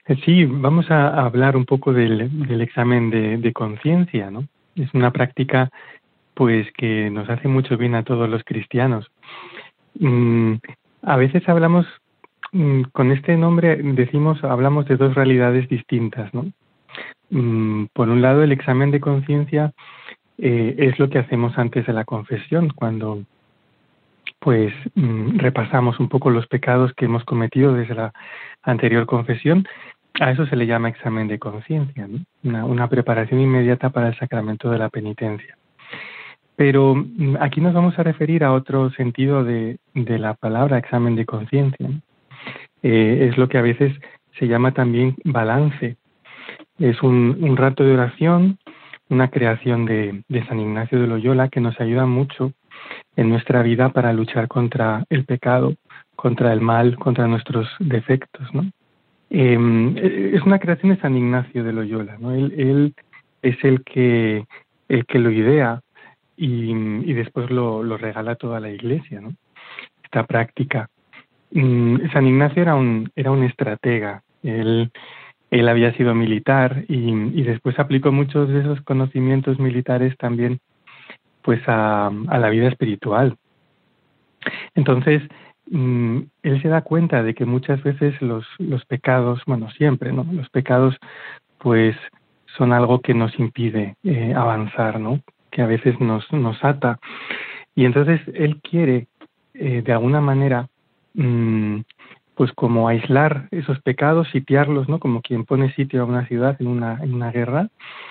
Sí, vamos a hablar un poco del examen de conciencia, ¿no? Es una práctica, pues, que nos hace mucho bien a todos los cristianos. Mm, a veces hablamos, con este nombre hablamos de dos realidades distintas, ¿no? Por un lado, el examen de conciencia es lo que hacemos antes de la confesión, cuando, pues, repasamos un poco los pecados que hemos cometido desde la anterior confesión. A eso se le llama examen de conciencia, ¿no? Una preparación inmediata para el sacramento de la penitencia. Pero aquí nos vamos a referir a otro sentido de la palabra examen de conciencia, ¿no? Es lo que a veces se llama también balance. Es un rato de oración, una creación de San Ignacio de Loyola que nos ayuda mucho en nuestra vida para luchar contra el pecado, contra el mal, contra nuestros defectos, ¿no? Es una creación de San Ignacio de Loyola, ¿no? Él es el que lo idea y después lo regala a toda la Iglesia, ¿no? Esta práctica. San Ignacio era un estratega. Él había sido militar y después aplicó muchos de esos conocimientos militares también, pues, a la vida espiritual. Entonces, él se da cuenta de que muchas veces los pecados, bueno, siempre, ¿no? Los pecados, pues, son algo que nos impide avanzar, ¿no? Que a veces nos ata. Y entonces él quiere, de alguna manera, pues como aislar esos pecados, sitiarlos, ¿no? Como quien pone sitio a una ciudad en una guerra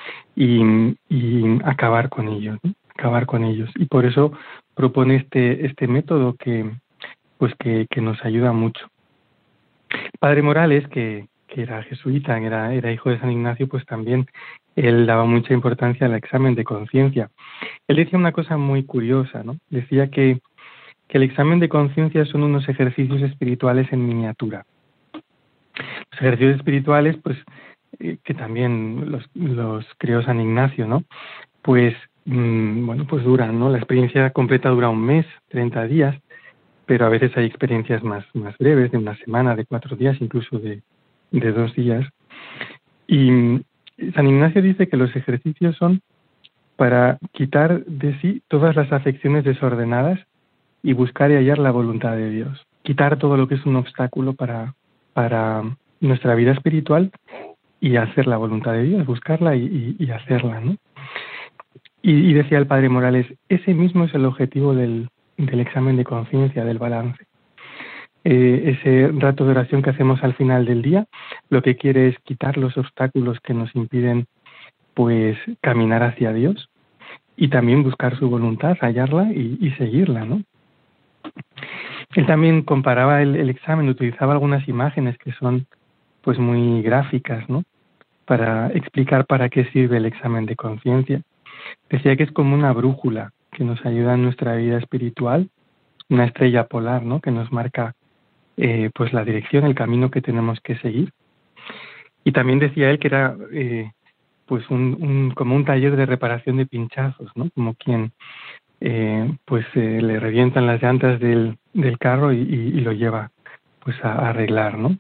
y acabar con ellos, ¿no? Acabar con ellos. Y por eso propone este método que nos ayuda mucho. Padre Morales, que era jesuita, era hijo de San Ignacio, pues también él daba mucha importancia al examen de conciencia. Él decía una cosa muy curiosa, ¿no? Decía que el examen de conciencia son unos ejercicios espirituales en miniatura. Los ejercicios espirituales, pues, que también los creó San Ignacio, ¿no? Pues, bueno, pues duran, ¿no? La experiencia completa dura un mes, 30 días, pero a veces hay experiencias más breves, de una semana, de 4 días, incluso de 2 días. Y San Ignacio dice que los ejercicios son para quitar de sí todas las afecciones desordenadas y buscar y hallar la voluntad de Dios. Quitar todo lo que es un obstáculo para nuestra vida espiritual y hacer la voluntad de Dios, buscarla y hacerla, ¿no? Y decía el Padre Morales, ese mismo es el objetivo del examen de conciencia, del balance. Ese rato de oración que hacemos al final del día, lo que quiere es quitar los obstáculos que nos impiden, pues, caminar hacia Dios y también buscar su voluntad, hallarla y seguirla, ¿no? Él también comparaba el examen, utilizaba algunas imágenes que son, pues, muy gráficas, ¿no? Para explicar para qué sirve el examen de conciencia. Decía que es como una brújula que nos ayuda en nuestra vida espiritual, una estrella polar, ¿no? Que nos marca, pues, la dirección, el camino que tenemos que seguir. Y también decía él que era, pues, como un taller de reparación de pinchazos, ¿no? Como quien, pues, le revientan las llantas del carro y lo lleva, pues, a arreglar, ¿no?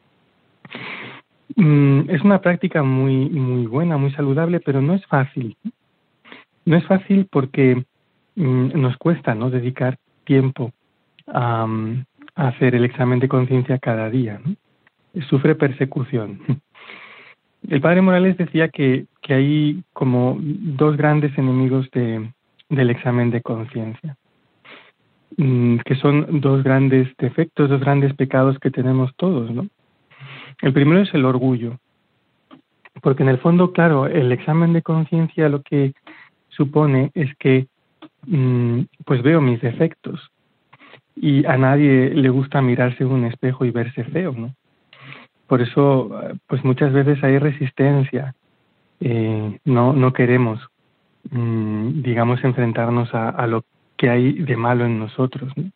Es una práctica muy muy buena, muy saludable, pero no es fácil. No es fácil porque nos cuesta, ¿no? Dedicar tiempo a, a hacer el examen de conciencia cada día, ¿no? Sufre persecución. El Padre Morales decía que hay como dos grandes enemigos del examen de conciencia, que son dos grandes defectos, dos grandes pecados que tenemos todos, ¿no? El primero es el orgullo, porque en el fondo, claro, el examen de conciencia lo que supone es que pues veo mis defectos y a nadie le gusta mirarse en un espejo y verse feo, ¿no? Por eso, pues muchas veces hay resistencia, no queremos, digamos, enfrentarnos a lo que hay de malo en nosotros, ¿no?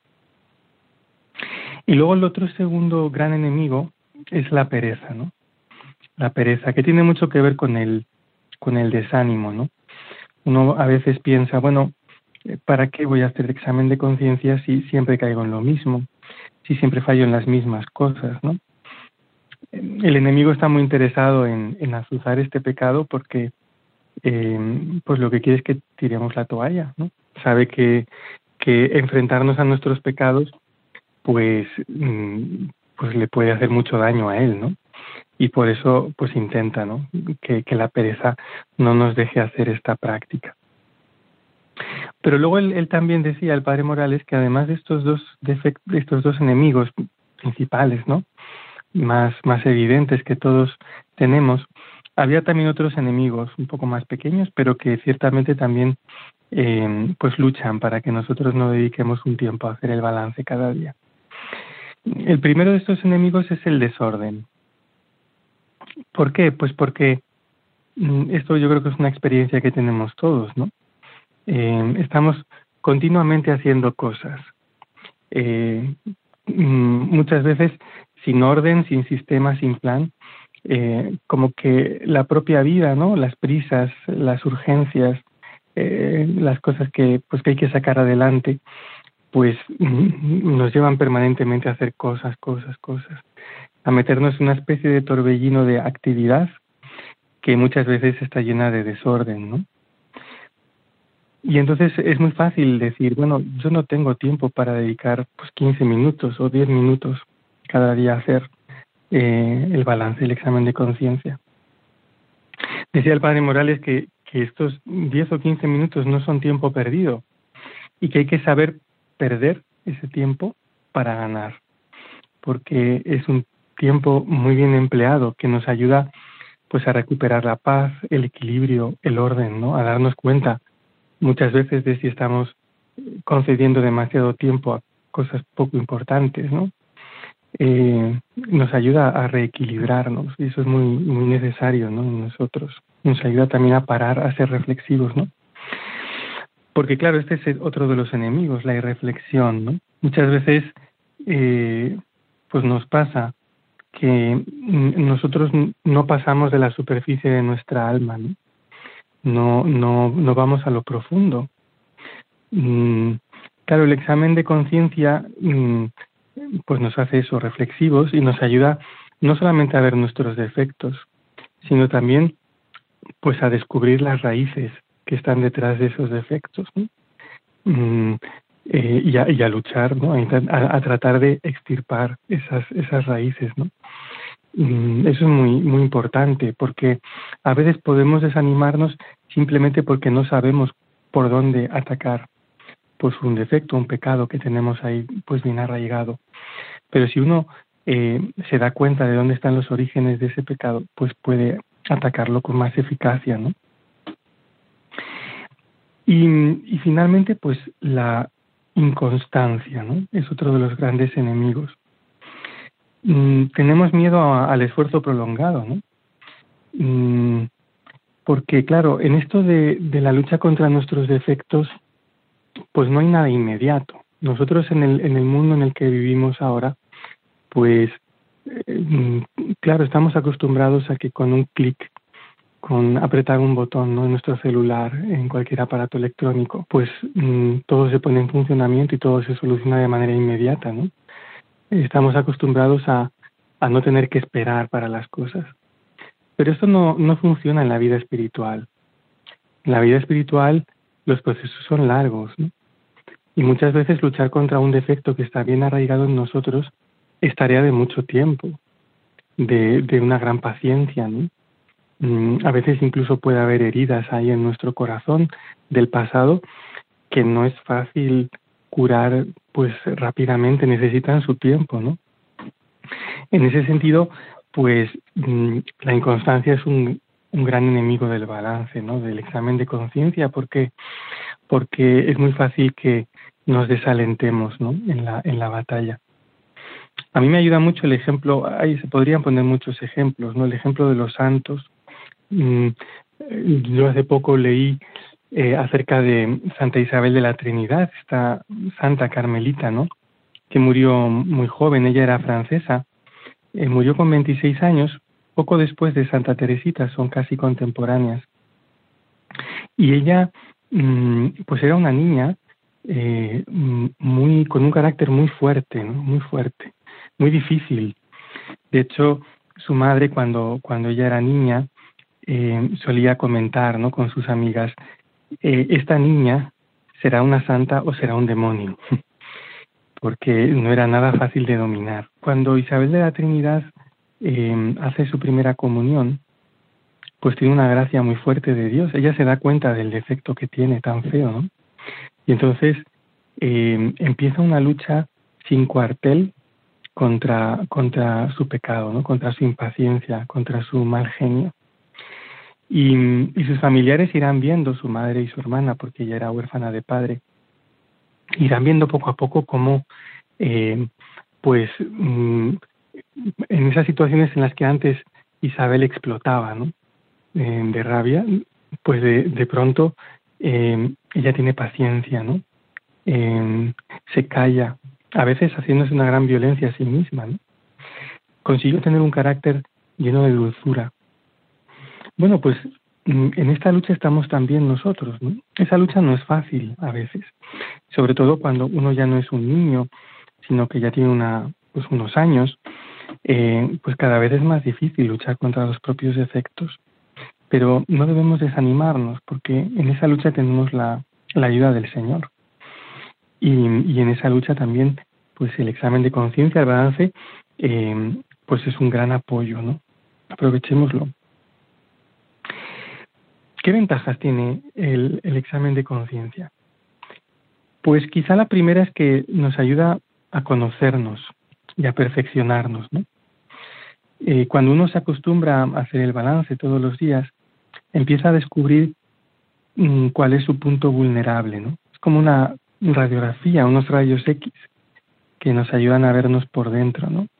Y luego el otro segundo gran enemigo es la pereza, ¿no? La pereza, que tiene mucho que ver con el desánimo, ¿no? Uno a veces piensa, bueno, ¿para qué voy a hacer examen de conciencia si siempre caigo en lo mismo? Si siempre fallo en las mismas cosas, ¿no? el enemigo está muy interesado en azuzar este pecado porque pues lo que quiere es que tiremos la toalla, ¿no? Sabe que enfrentarnos a nuestros pecados pues pues le puede hacer mucho daño a él, ¿no? Y por eso pues intenta, ¿no? Que la pereza no nos deje hacer esta práctica. Pero luego él también decía, el padre Morales, que además de estos de estos dos enemigos principales, ¿no? Más evidentes que todos tenemos, había también otros enemigos un poco más pequeños, pero que ciertamente también pues luchan para que nosotros no dediquemos un tiempo a hacer el balance cada día. El primero de estos enemigos es el desorden. ¿Por qué? Pues porque esto yo creo que es una experiencia que tenemos todos, ¿no? Estamos continuamente haciendo cosas. Muchas veces sin orden, sin sistema, sin plan, como que la propia vida, ¿no? Las prisas, las urgencias, las cosas que hay que sacar adelante, pues nos llevan permanentemente a hacer cosas, a meternos en una especie de torbellino de actividad que muchas veces está llena de desorden, ¿no? Y entonces es muy fácil decir, bueno, yo no tengo tiempo para dedicar pues 15 minutos o 10 minutos cada día a hacer el balance, el examen de conciencia. Decía el padre Morales que estos 10 o 15 minutos no son tiempo perdido y que hay que saber perder ese tiempo para ganar, porque es un tiempo muy bien empleado que nos ayuda pues a recuperar la paz, el equilibrio, el orden, ¿no? A darnos cuenta muchas veces de si estamos concediendo demasiado tiempo a cosas poco importantes, ¿no? Nos ayuda a reequilibrarnos y eso es muy necesario, ¿no? En nosotros. Nos ayuda también a parar, a ser reflexivos, ¿no? Porque claro, este es otro de los enemigos, la irreflexión, ¿no? Muchas veces pues nos pasa que nosotros no pasamos de la superficie de nuestra alma, ¿no? No vamos a lo profundo. Claro, el examen de conciencia pues nos hace eso, reflexivos, y nos ayuda no solamente a ver nuestros defectos, sino también pues a descubrir las raíces que están detrás de esos defectos, ¿no? Y a luchar, ¿no? A tratar de extirpar esas raíces, ¿no? Eso es muy importante, porque a veces podemos desanimarnos simplemente porque no sabemos por dónde atacar pues un defecto, un pecado que tenemos ahí pues bien arraigado. Pero si uno se da cuenta de dónde están los orígenes de ese pecado, pues puede atacarlo con más eficacia, ¿no? Y finalmente, pues la inconstancia, ¿no? Es otro de los grandes enemigos. Tenemos miedo al esfuerzo prolongado, ¿no? Porque, claro, en esto de la lucha contra nuestros defectos, pues no hay nada inmediato. Nosotros en el mundo en el que vivimos ahora, pues, claro, estamos acostumbrados a que con un clic, con apretar un botón, ¿no? En nuestro celular, en cualquier aparato electrónico, pues todo se pone en funcionamiento y todo se soluciona de manera inmediata, ¿no? Estamos acostumbrados a no tener que esperar para las cosas. Pero esto no funciona en la vida espiritual. En la vida espiritual los procesos son largos, ¿no? Y muchas veces luchar contra un defecto que está bien arraigado en nosotros es tarea de mucho tiempo, de una gran paciencia, ¿no? A veces incluso puede haber heridas ahí en nuestro corazón del pasado que no es fácil curar pues rápidamente, necesitan su tiempo, ¿no? En ese sentido, pues la inconstancia es un gran enemigo del balance, ¿no? Del examen de conciencia, porque es muy fácil que nos desalentemos, ¿no? En la batalla. A mí me ayuda mucho el ejemplo, ahí se podrían poner muchos ejemplos, ¿no? El ejemplo de los santos. Yo hace poco leí acerca de Santa Isabel de la Trinidad, esta santa carmelita, ¿no? Que murió muy joven, ella era francesa, murió con 26 años, poco después de Santa Teresita, son casi contemporáneas. Y ella, pues era una niña con un carácter muy fuerte, ¿no? Muy fuerte, muy difícil. De hecho, su madre cuando ella era niña solía comentar, ¿no?, con sus amigas, esta niña será una santa o será un demonio, porque no era nada fácil de dominar. Cuando Isabel de la Trinidad hace su primera comunión, pues tiene una gracia muy fuerte de Dios. Ella se da cuenta del defecto que tiene tan feo, ¿no? Y entonces empieza una lucha sin cuartel contra su pecado, ¿no?, contra su impaciencia, contra su mal genio. Y sus familiares irán viendo, su madre y su hermana, porque ella era huérfana de padre, irán viendo poco a poco cómo, pues, en esas situaciones en las que antes Isabel explotaba, ¿no?, de rabia, pues de pronto ella tiene paciencia, ¿no? Se calla, a veces haciéndose una gran violencia a sí misma, ¿no? Consiguió tener un carácter lleno de dulzura. Bueno, pues en esta lucha estamos también nosotros, ¿no? Esa lucha no es fácil a veces, sobre todo cuando uno ya no es un niño, sino que ya tiene unos años, pues cada vez es más difícil luchar contra los propios defectos. Pero no debemos desanimarnos, porque en esa lucha tenemos la ayuda del Señor. Y en esa lucha también, pues el examen de conciencia, el balance, pues es un gran apoyo, ¿no? Aprovechémoslo. ¿Qué ventajas tiene el examen de conciencia? Pues quizá la primera es que nos ayuda a conocernos y a perfeccionarnos, ¿no? Cuando uno se acostumbra a hacer el balance todos los días, empieza a descubrir cuál es su punto vulnerable, ¿no? Es como una radiografía, unos rayos X que nos ayudan a vernos por dentro, ¿no?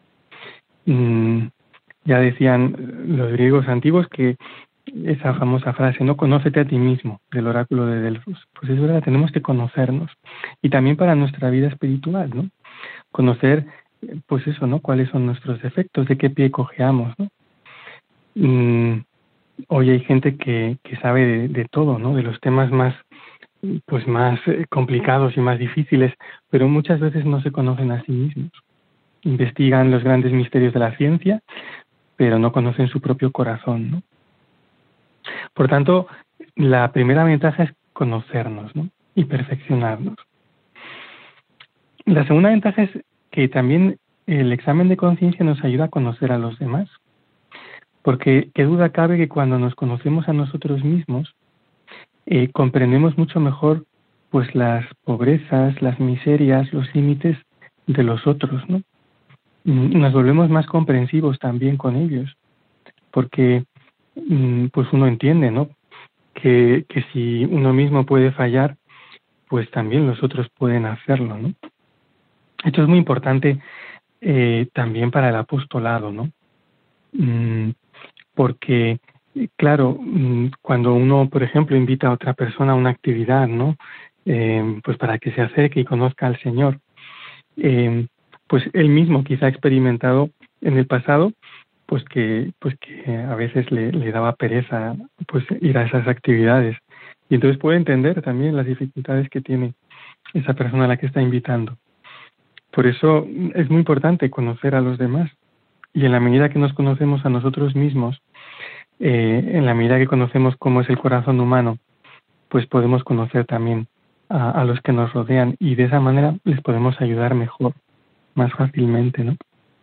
Ya decían los griegos antiguos que esa famosa frase, ¿no?, conócete a ti mismo, del oráculo de Delfos. Pues es verdad, tenemos que conocernos. Y también para nuestra vida espiritual, ¿no? Conocer, pues eso, ¿no?, cuáles son nuestros defectos, de qué pie cojeamos, ¿no? Hoy hay gente que sabe de todo, ¿no?, de los temas más complicados y más difíciles, pero muchas veces no se conocen a sí mismos. Investigan los grandes misterios de la ciencia, pero no conocen su propio corazón, ¿no? Por tanto, la primera ventaja es conocernos, ¿no?, y perfeccionarnos. La segunda ventaja es que también el examen de conciencia nos ayuda a conocer a los demás, porque qué duda cabe que cuando nos conocemos a nosotros mismos, comprendemos mucho mejor pues las pobrezas, las miserias, los límites de los otros, ¿no? Nos volvemos más comprensivos también con ellos, porque pues uno entiende, ¿no?, que si uno mismo puede fallar, pues también los otros pueden hacerlo, ¿no? Esto es muy importante también para el apostolado, ¿no? Porque, claro, cuando uno, por ejemplo, invita a otra persona a una actividad, ¿no?, pues para que se acerque y conozca al Señor, pues él mismo quizá ha experimentado en el pasado pues que a veces le daba pereza pues ir a esas actividades, y entonces puede entender también las dificultades que tiene esa persona a la que está invitando. Por eso es muy importante conocer a los demás, y en la medida que nos conocemos a nosotros mismos, en la medida que conocemos cómo es el corazón humano, pues podemos conocer también a los que nos rodean, y de esa manera les podemos ayudar mejor, más fácilmente, ¿no?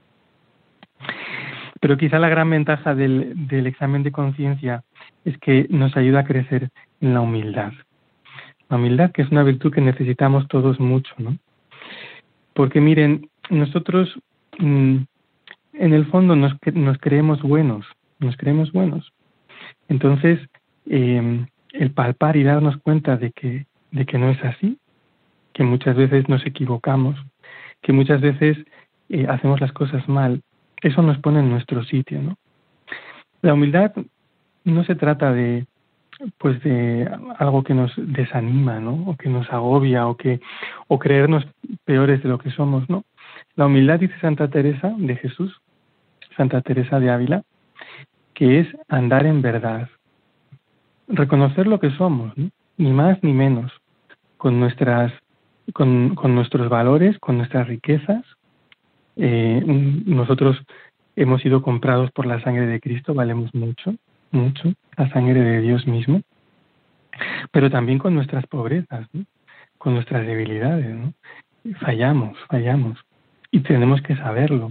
Pero quizá la gran ventaja del examen de conciencia es que nos ayuda a crecer en la humildad. La humildad, que es una virtud que necesitamos todos mucho, ¿no? Porque miren, nosotros en el fondo nos creemos buenos, Entonces, el palpar y darnos cuenta de que no es así, que muchas veces nos equivocamos, que muchas veces hacemos las cosas mal, eso nos pone en nuestro sitio, ¿no? La humildad no se trata de algo que nos desanima, ¿no?, o que nos agobia, o creernos peores de lo que somos, ¿no? La humildad, dice Santa Teresa de Jesús, Santa Teresa de Ávila, que es andar en verdad, reconocer lo que somos, ¿no?, ni más ni menos, con nuestros valores, con nuestras riquezas. Nosotros hemos sido comprados por la sangre de Cristo, valemos mucho, mucho, la sangre de Dios mismo, pero también con nuestras pobrezas, ¿no? Con nuestras debilidades, ¿no? Fallamos, y tenemos que saberlo.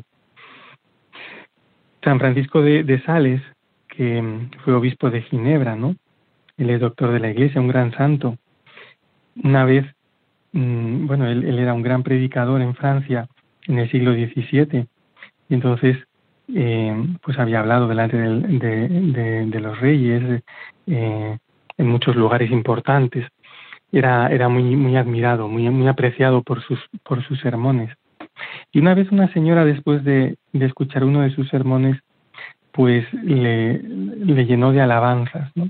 San Francisco de Sales, que fue obispo de Ginebra, ¿no? Él es doctor de la Iglesia, un gran santo. Una vez, él era un gran predicador en Francia en el siglo XVII, y entonces pues había hablado delante de los reyes en muchos lugares importantes. Era muy admirado, muy apreciado por sus sermones. Y una vez una señora, después de escuchar uno de sus sermones, pues le llenó de alabanzas, ¿no?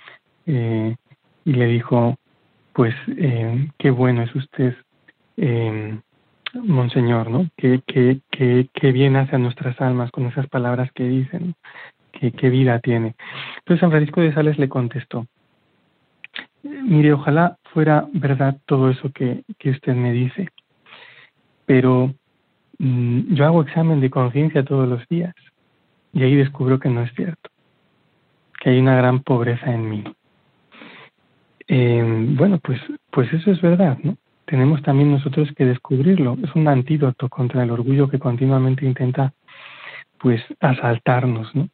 Y le dijo, pues qué bueno es usted, monseñor, ¿no? Qué bien hace a nuestras almas con esas palabras que dicen, qué vida tiene. Entonces San Francisco de Sales le contestó, mire, ojalá fuera verdad todo eso que usted me dice, pero yo hago examen de conciencia todos los días y ahí descubro que no es cierto, que hay una gran pobreza en mí. Pues eso es verdad, ¿no? Tenemos también nosotros que descubrirlo. Es un antídoto contra el orgullo que continuamente intenta, pues, asaltarnos, ¿no?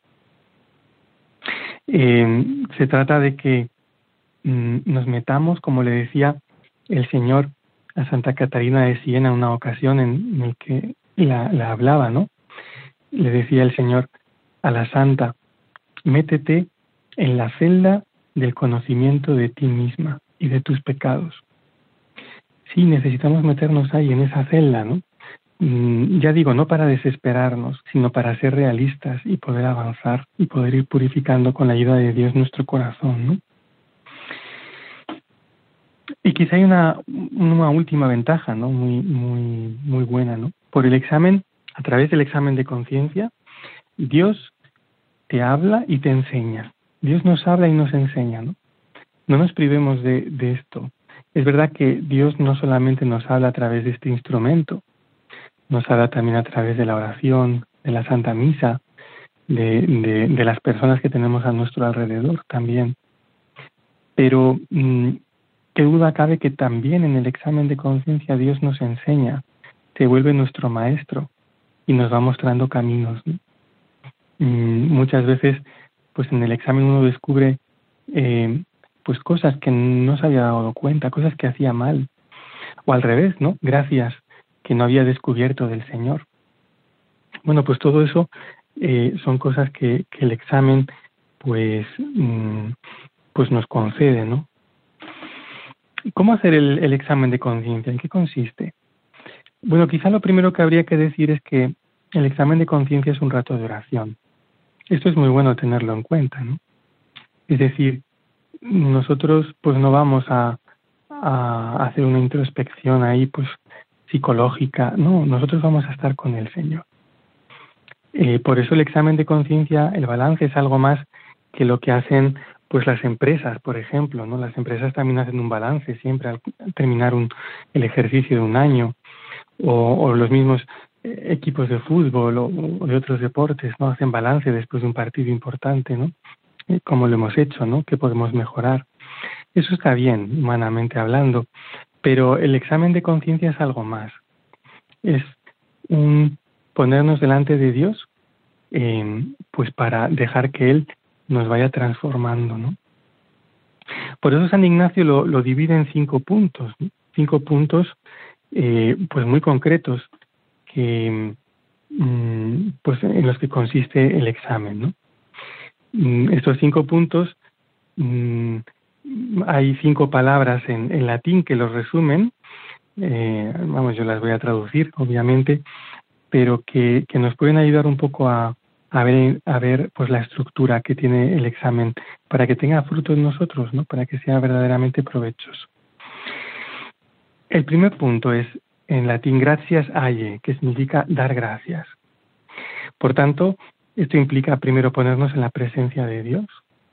Se trata de que nos metamos, como le decía el Señor a Santa Catarina de Siena en una ocasión en el que la hablaba, ¿no? Le decía el Señor a la santa, métete en la celda del conocimiento de ti misma y de tus pecados. Sí, necesitamos meternos ahí en esa celda, ¿no? Ya digo, no para desesperarnos, sino para ser realistas y poder avanzar y poder ir purificando con la ayuda de Dios nuestro corazón, ¿no? Y quizá hay una última ventaja, ¿no? Muy buena, ¿no? Por el examen, a través del examen de conciencia, Dios te habla y te enseña. Dios nos habla y nos enseña, ¿no? No nos privemos de esto. Es verdad que Dios no solamente nos habla a través de este instrumento, nos habla también a través de la oración, de la Santa Misa, de las personas que tenemos a nuestro alrededor también. Pero qué duda cabe que también en el examen de conciencia Dios nos enseña, se vuelve nuestro maestro y nos va mostrando caminos, ¿no? Muchas veces, pues en el examen uno descubre pues cosas que no se había dado cuenta, cosas que hacía mal, o al revés, ¿no? Gracias que no había descubierto del Señor. Bueno, pues todo eso son cosas que el examen pues nos concede, ¿no? ¿Cómo hacer el examen de conciencia? ¿En qué consiste? Bueno, quizá lo primero que habría que decir es que el examen de conciencia es un rato de oración. Esto es muy bueno tenerlo en cuenta, ¿no? Es decir, nosotros pues no vamos a hacer una introspección ahí pues psicológica, no, nosotros vamos a estar con el Señor. Por eso el examen de conciencia, el balance es algo más que lo que hacen pues las empresas, por ejemplo, ¿no? Las empresas también hacen un balance siempre al terminar el ejercicio de un año, o los mismos equipos de fútbol o de otros deportes, ¿no? Hacen balance después de un partido importante, ¿no? Como lo hemos hecho, ¿no? ¿Qué podemos mejorar? Eso está bien, humanamente hablando, pero el examen de conciencia es algo más. Es un ponernos delante de Dios, pues para dejar que Él nos vaya transformando, ¿no? Por eso San Ignacio lo divide en 5 puntos, ¿no? 5 puntos, pues muy concretos, que pues en los que consiste el examen, ¿no? Estos 5 puntos, hay 5 palabras en latín que los resumen, yo las voy a traducir, obviamente, pero que nos pueden ayudar un poco a ver pues la estructura que tiene el examen para que tenga fruto en nosotros, ¿no? Para que sea verdaderamente provechoso. El primer punto es en latín gratias aye, que significa dar gracias. Por tanto, esto implica primero ponernos en la presencia de Dios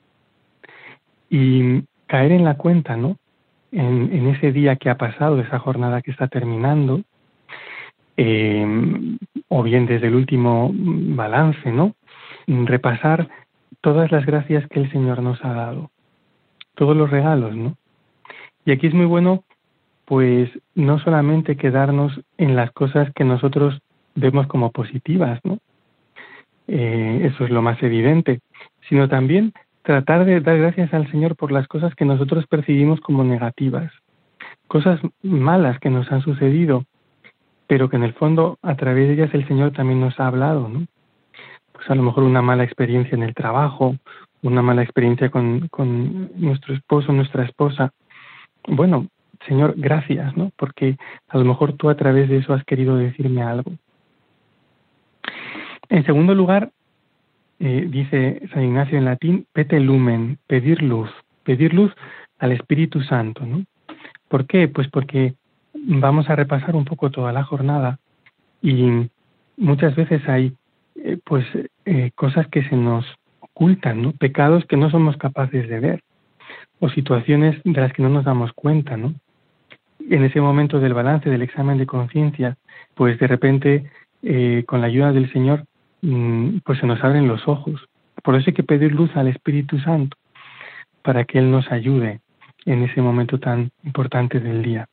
y caer en la cuenta, ¿no? En ese día que ha pasado, esa jornada que está terminando, o bien desde el último balance, ¿no? Repasar todas las gracias que el Señor nos ha dado, todos los regalos, ¿no? Y aquí es muy bueno, pues, no solamente quedarnos en las cosas que nosotros vemos como positivas, ¿no? Eso es lo más evidente, sino también tratar de dar gracias al Señor por las cosas que nosotros percibimos como negativas, cosas malas que nos han sucedido, pero que en el fondo a través de ellas el Señor también nos ha hablado, ¿no? Pues a lo mejor una mala experiencia en el trabajo, una mala experiencia con nuestro esposo, nuestra esposa. Bueno, Señor, gracias, ¿no? Porque a lo mejor tú a través de eso has querido decirme algo. En segundo lugar, dice San Ignacio en latín, pete lumen, pedir luz al Espíritu Santo, ¿no? ¿Por qué? Pues porque vamos a repasar un poco toda la jornada y muchas veces hay cosas que se nos ocultan, ¿no? Pecados que no somos capaces de ver o situaciones de las que no nos damos cuenta, ¿no? En ese momento del balance, del examen de conciencia, pues de repente, con la ayuda del Señor, pues se nos abren los ojos. Por eso hay que pedir luz al Espíritu Santo, para que Él nos ayude en ese momento tan importante del día.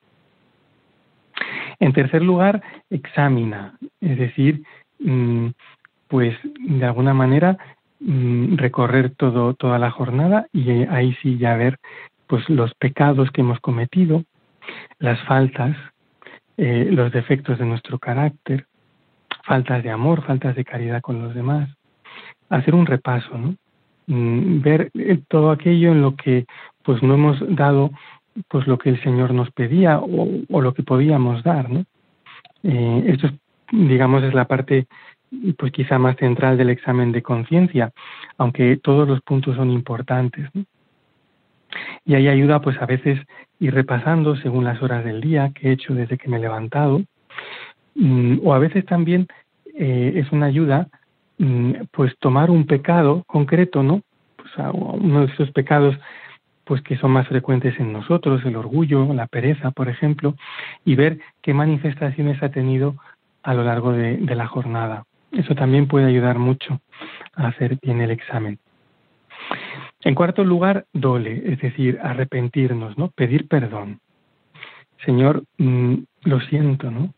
En tercer lugar, examina, es decir, pues de alguna manera recorrer toda la jornada y ahí sí ya ver pues los pecados que hemos cometido, las faltas, los defectos de nuestro carácter, faltas de amor, faltas de caridad con los demás, hacer un repaso, ¿no? Ver todo aquello en lo que pues no hemos dado pues lo que el Señor nos pedía o lo que podíamos dar, ¿no? Esto es, digamos, es la parte pues quizá más central del examen de conciencia, aunque todos los puntos son importantes, ¿no? Y ahí ayuda pues a veces ir repasando según las horas del día que he hecho desde que me he levantado, o a veces también es una ayuda pues tomar un pecado concreto, ¿no? Pues uno de esos pecados pues que son más frecuentes en nosotros, el orgullo, la pereza, por ejemplo, y ver qué manifestaciones ha tenido a lo largo de la jornada. Eso también puede ayudar mucho a hacer bien el examen. En cuarto lugar, dole, es decir, arrepentirnos, ¿no? Pedir perdón. Señor, lo siento, ¿no?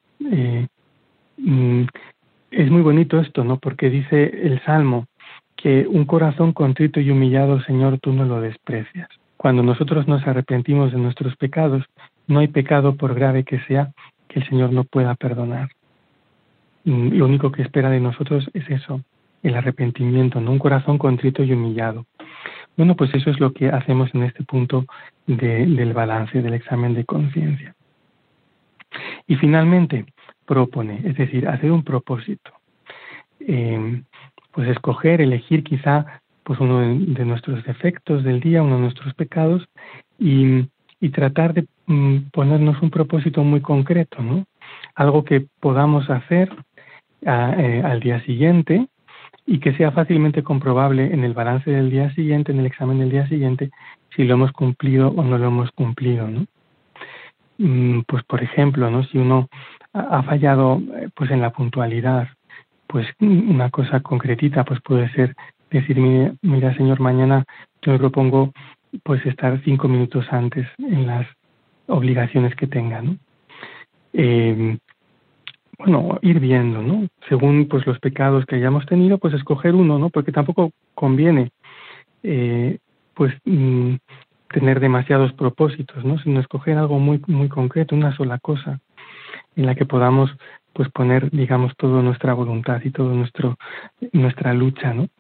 Es muy bonito esto, ¿no? Porque dice el Salmo que un corazón contrito y humillado, Señor, tú no lo desprecias. Cuando nosotros nos arrepentimos de nuestros pecados, no hay pecado, por grave que sea, que el Señor no pueda perdonar. Lo único que espera de nosotros es eso, el arrepentimiento, ¿no? Un corazón contrito y humillado. Bueno, pues eso es lo que hacemos en este punto del balance, del examen de conciencia. Y finalmente, propone, es decir, hacer un propósito. Pues escoger, elegir quizá pues uno de nuestros defectos del día, uno de nuestros pecados y tratar de ponernos un propósito muy concreto, ¿no? Algo que podamos hacer al día siguiente y que sea fácilmente comprobable en el balance del día siguiente, en el examen del día siguiente, si lo hemos cumplido o no lo hemos cumplido, ¿no? Pues por ejemplo, ¿no? Si uno ha fallado pues en la puntualidad, pues una cosa concretita pues puede ser decir, mira Señor, mañana yo me propongo pues estar 5 minutos antes en las obligaciones que tenga, ¿no? Bueno, ir viendo, ¿no? Según pues los pecados que hayamos tenido, pues escoger uno, ¿no? Porque tampoco conviene pues tener demasiados propósitos, ¿no? Sino escoger algo muy muy concreto, una sola cosa en la que podamos pues poner, digamos, toda nuestra voluntad y toda nuestra lucha, ¿no?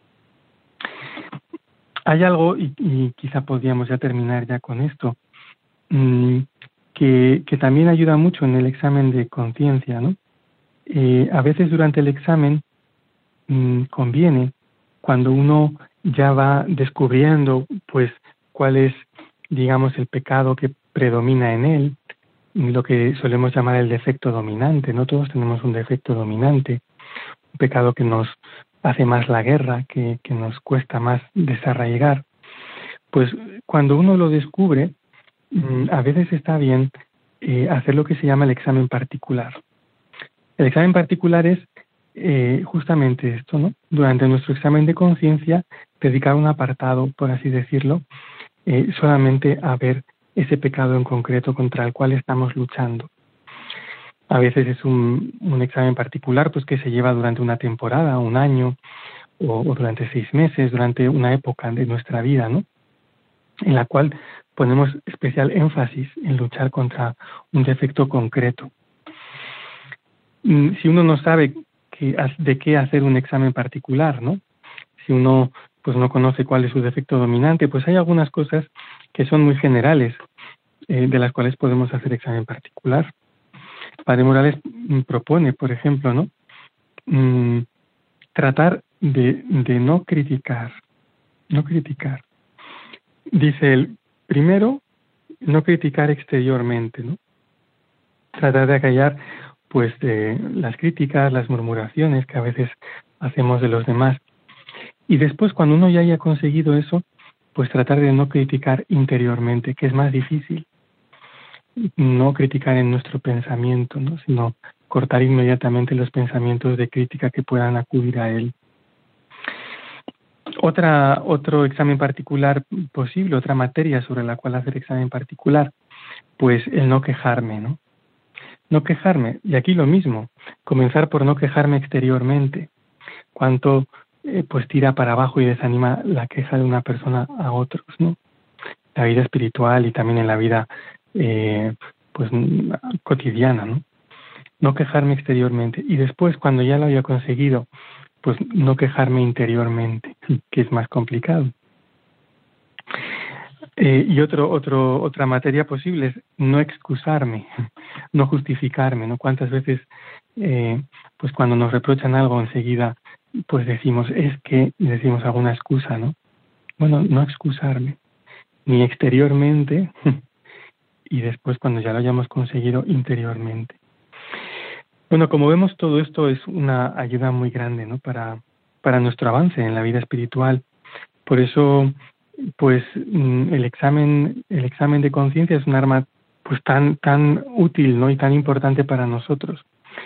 Hay algo, y quizá podríamos ya terminar ya con esto, que también ayuda mucho en el examen de conciencia, ¿no? A veces durante el examen conviene, cuando uno ya va descubriendo pues cuál es, digamos, el pecado que predomina en él, lo que solemos llamar el defecto dominante, ¿no? Todos tenemos un defecto dominante, un pecado que nos hace más la guerra, que nos cuesta más desarraigar. Pues cuando uno lo descubre, a veces está bien hacer lo que se llama el examen particular. El examen particular es justamente esto, ¿no? Durante nuestro examen de conciencia, dedicar un apartado, por así decirlo, solamente a ver ese pecado en concreto contra el cual estamos luchando. A veces es un examen particular pues que se lleva durante una temporada, un año, o durante 6 meses, durante una época de nuestra vida, ¿no? En la cual ponemos especial énfasis en luchar contra un defecto concreto. Si uno no sabe de qué hacer un examen particular, ¿no? Si uno pues no conoce cuál es su defecto dominante, pues hay algunas cosas que son muy generales, de las cuales podemos hacer examen particular. Padre Morales propone, por ejemplo, ¿no? Tratar de no criticar. Dice él, primero, no criticar exteriormente, ¿no? Tratar de acallar pues las críticas, las murmuraciones que a veces hacemos de los demás. Y después, cuando uno ya haya conseguido eso, pues tratar de no criticar interiormente, que es más difícil. No criticar en nuestro pensamiento, ¿no? Sino cortar inmediatamente los pensamientos de crítica que puedan acudir a él. Otro examen particular posible, otra materia sobre la cual hacer examen particular, pues el no quejarme, ¿no? No quejarme, y aquí lo mismo, comenzar por no quejarme exteriormente. Cuánto pues tira para abajo y desanima la queja de una persona a otros, ¿no? La vida espiritual y también en la vida pues cotidiana, ¿no? No quejarme exteriormente. Y después, cuando ya lo haya conseguido, pues no quejarme interiormente, que es más complicado. Y otra materia posible es no excusarme, no justificarme, ¿no? Cuántas veces, pues cuando nos reprochan algo enseguida, pues decimos, decimos alguna excusa, ¿no? Bueno, no excusarme, ni exteriormente, y después cuando ya lo hayamos conseguido interiormente. Bueno, como vemos, todo esto es una ayuda muy grande, ¿no? Para nuestro avance en la vida espiritual. Por eso, pues el examen de conciencia es un arma pues tan útil, ¿no? Y tan importante para nosotros.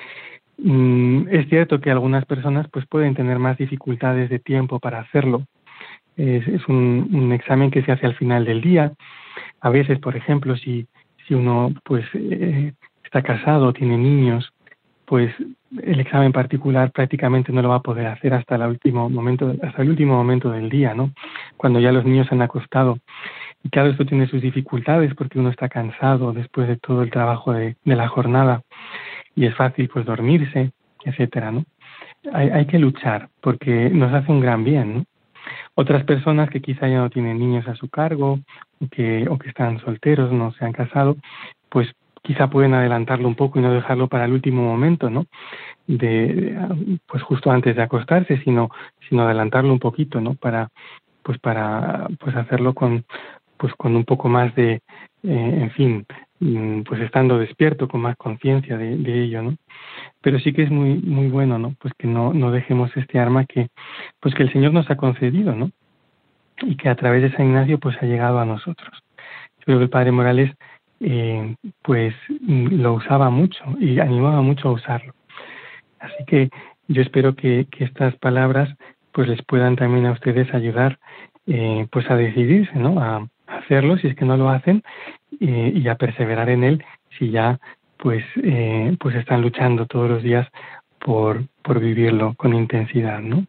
Es cierto que algunas personas pues pueden tener más dificultades de tiempo para hacerlo. Es un examen que se hace al final del día. A veces, por ejemplo, si uno pues está casado, tiene niños, pues el examen particular prácticamente no lo va a poder hacer hasta el último momento del día, ¿no? Cuando ya los niños se han acostado. Y claro, esto tiene sus dificultades porque uno está cansado después de todo el trabajo de la jornada y es fácil pues dormirse, etcétera, ¿no? Hay que luchar porque nos hace un gran bien, ¿no? Otras personas que quizá ya no tienen niños a su cargo o que están solteros, no se han casado, pues quizá pueden adelantarlo un poco y no dejarlo para el último momento, ¿no? Pues justo antes de acostarse, sino adelantarlo un poquito, ¿no? Para hacerlo con un poco más de, en fin, pues estando despierto, con más conciencia de ello, ¿no? Pero sí que es muy muy bueno, ¿no? Pues que no dejemos este arma que el Señor nos ha concedido, ¿no? Y que a través de San Ignacio pues ha llegado a nosotros. Yo creo que el Padre Morales pues lo usaba mucho y animaba mucho a usarlo. Así que yo espero que estas palabras pues les puedan también a ustedes ayudar pues a decidirse, ¿no? A hacerlo si es que no lo hacen y a perseverar en él si ya pues están luchando todos los días por vivirlo con intensidad, ¿no?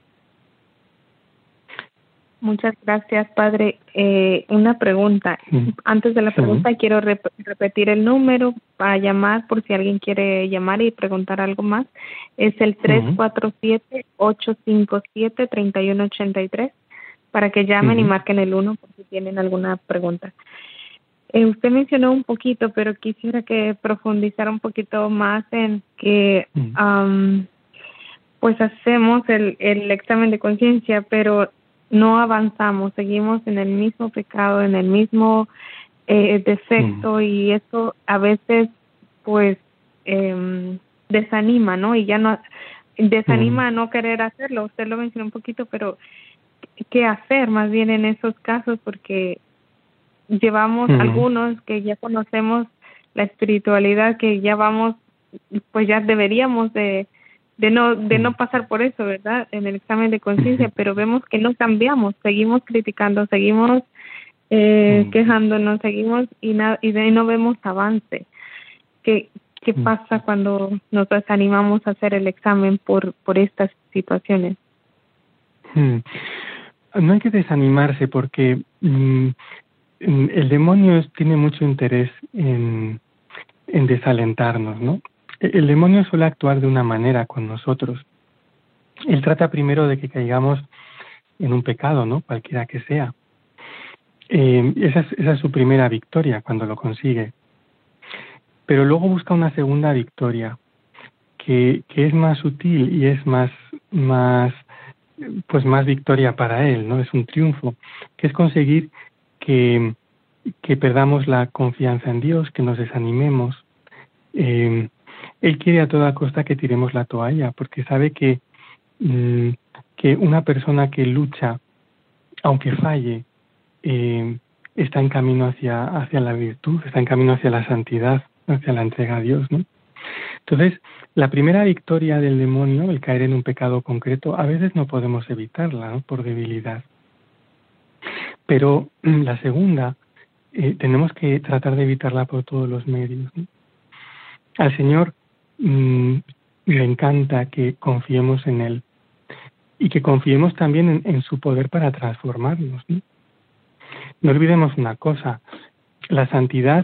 Muchas gracias, Padre. Una pregunta. Antes de la pregunta, quiero repetir el número para llamar por si alguien quiere llamar y preguntar algo más. Es el 347-857-3183 para que llamen y marquen el 1 por si tienen alguna pregunta. Usted mencionó un poquito, pero quisiera que profundizara un poquito más en que pues hacemos el examen de conciencia, pero no avanzamos, seguimos en el mismo pecado, en el mismo defecto y eso a veces pues desanima, ¿no? Y ya no desanima a no querer hacerlo. Usted lo mencionó un poquito, pero ¿qué hacer más bien en esos casos? Porque llevamos algunos que ya conocemos la espiritualidad, que ya vamos pues ya deberíamos de no pasar por eso, ¿verdad? En el examen de conciencia, pero vemos que no cambiamos, seguimos criticando, seguimos quejándonos, seguimos y no vemos avance. ¿Qué pasa cuando nos desanimamos a hacer el examen por estas situaciones? No hay que desanimarse porque el demonio tiene mucho interés en desalentarnos, ¿no? El demonio suele actuar de una manera con nosotros. Él trata primero de que caigamos en un pecado, ¿no? Cualquiera que sea. Esa es su primera victoria cuando lo consigue. Pero luego busca una segunda victoria que es más sutil y es más victoria para él, ¿no? Es un triunfo, que es conseguir que perdamos la confianza en Dios, que nos desanimemos. Él quiere a toda costa que tiremos la toalla, porque sabe que una persona que lucha, aunque falle, está en camino hacia la virtud, está en camino hacia la santidad, hacia la entrega a Dios, ¿no? Entonces, la primera victoria del demonio, el caer en un pecado concreto, a veces no podemos evitarla, ¿no? Por debilidad. Pero la segunda, tenemos que tratar de evitarla por todos los medios, ¿no? Al Señor le encanta que confiemos en Él y que confiemos también en su poder para transformarnos, ¿no? No olvidemos una cosa, la santidad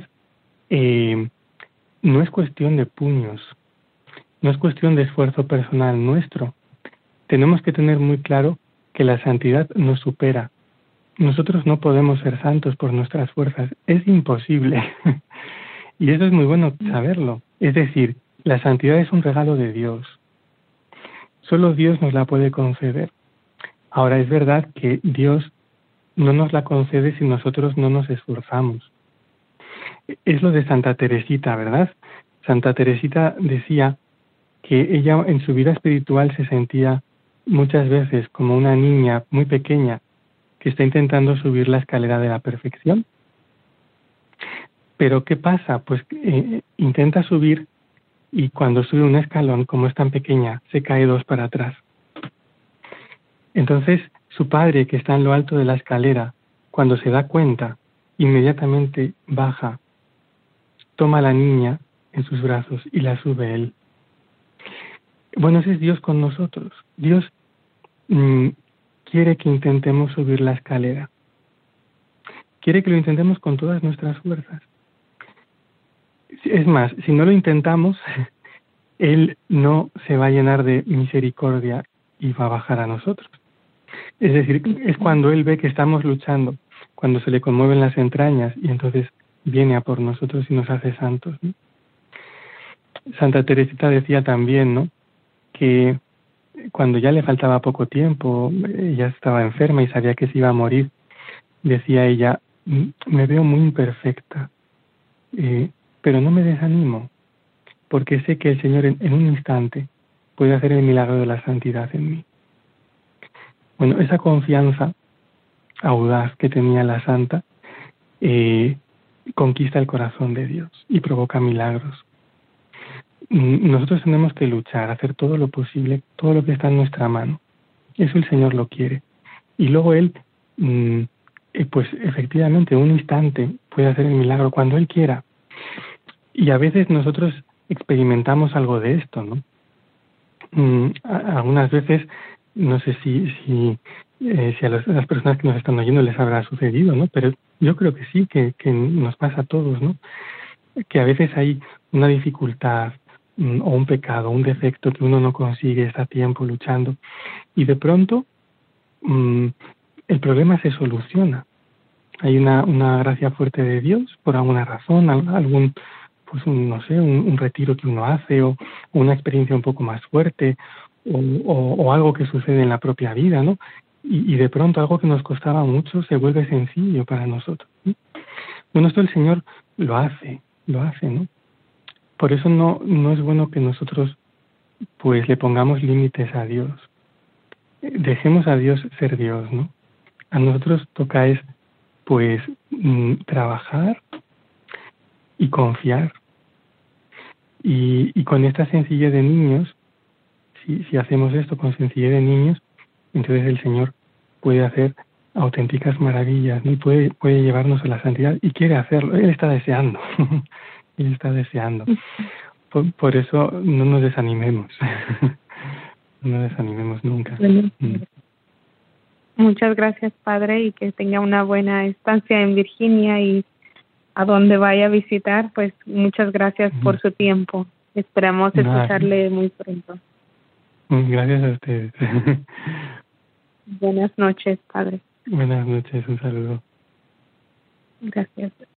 no es cuestión de puños, no es cuestión de esfuerzo personal nuestro. Tenemos que tener muy claro que la santidad nos supera. Nosotros no podemos ser santos por nuestras fuerzas, es imposible. Y eso es muy bueno saberlo. Es decir, la santidad es un regalo de Dios. Solo Dios nos la puede conceder. Ahora, es verdad que Dios no nos la concede si nosotros no nos esforzamos. Es lo de Santa Teresita, ¿verdad? Santa Teresita decía que ella en su vida espiritual se sentía muchas veces como una niña muy pequeña que está intentando subir la escalera de la perfección. Pero ¿qué pasa? Pues intenta subir y cuando sube un escalón, como es tan pequeña, se cae 2 para atrás. Entonces, su padre, que está en lo alto de la escalera, cuando se da cuenta, inmediatamente baja, toma a la niña en sus brazos y la sube él. Bueno, ese es Dios con nosotros. Dios quiere que intentemos subir la escalera. Quiere que lo intentemos con todas nuestras fuerzas. Es más, si no lo intentamos, Él no se va a llenar de misericordia y va a bajar a nosotros. Es decir, es cuando Él ve que estamos luchando, cuando se le conmueven las entrañas y entonces viene a por nosotros y nos hace santos, ¿no? Santa Teresita decía también, ¿no?, que cuando ya le faltaba poco tiempo, ella estaba enferma y sabía que se iba a morir, decía ella, me veo muy imperfecta, pero no me desanimo, porque sé que el Señor en un instante puede hacer el milagro de la santidad en mí. Bueno, esa confianza audaz que tenía la santa conquista el corazón de Dios y provoca milagros. Nosotros tenemos que luchar, hacer todo lo posible, todo lo que está en nuestra mano. Eso el Señor lo quiere. Y luego Él, pues efectivamente, en un instante puede hacer el milagro cuando Él quiera. Y a veces nosotros experimentamos algo de esto, ¿no? Algunas veces, no sé si a las personas que nos están oyendo les habrá sucedido, ¿no? Pero yo creo que sí, que nos pasa a todos, ¿no? Que a veces hay una dificultad o un pecado, un defecto que uno no consigue, está a tiempo luchando, y de pronto el problema se soluciona. Hay una gracia fuerte de Dios por alguna razón, algún, pues un retiro que uno hace o una experiencia un poco más fuerte o algo que sucede en la propia vida, ¿no? Y de pronto algo que nos costaba mucho se vuelve sencillo para nosotros, ¿sí? Bueno, esto el Señor lo hace, ¿no? Por eso no es bueno que nosotros pues le pongamos límites a Dios. Dejemos a Dios ser Dios, ¿no? A nosotros toca es pues trabajar y confiar. Y con esta sencillez de niños, si hacemos esto con sencillez de niños, entonces el Señor puede hacer auténticas maravillas, ¿no? Y puede llevarnos a la santidad y quiere hacerlo. Él está deseando. Él está deseando. Por eso no nos desanimemos. No nos desanimemos nunca. Muchas gracias, Padre, y que tenga una buena estancia en Virginia y a donde vaya a visitar, pues muchas gracias por su tiempo. Esperamos escucharle muy pronto. Gracias a ustedes. Buenas noches, Padre. Buenas noches, un saludo. Gracias.